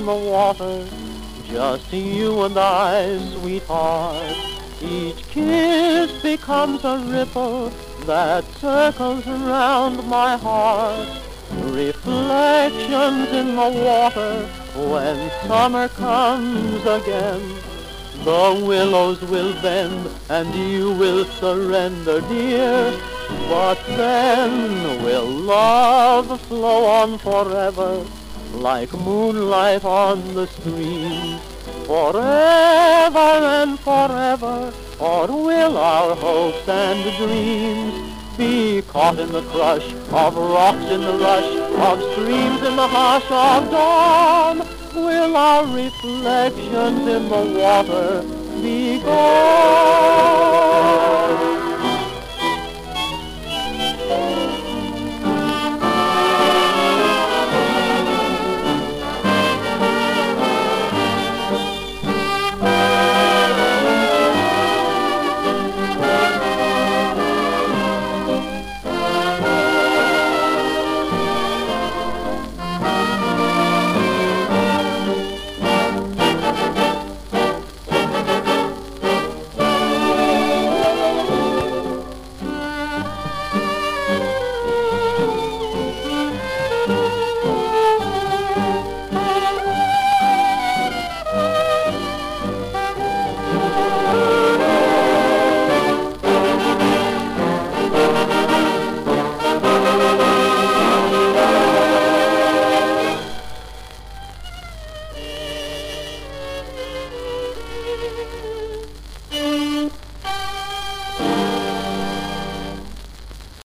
the water, just you and I, sweetheart. Each kiss becomes a ripple that circles around my heart. Reflections in the water when summer comes again. The willows will bend and you will surrender, dear. But then will love flow on forever like moonlight on the stream? Forever and forever, or will our hopes and dreams be caught in the crush of rocks in the rush of streams in the hush of dawn? Will our reflections in the water be gone?